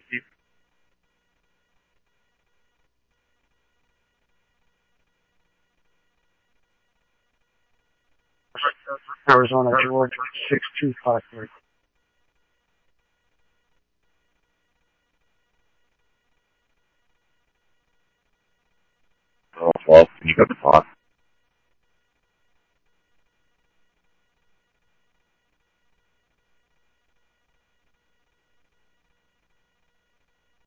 Arizona, Georgia, 6253. Oh, well, can you cut the clock?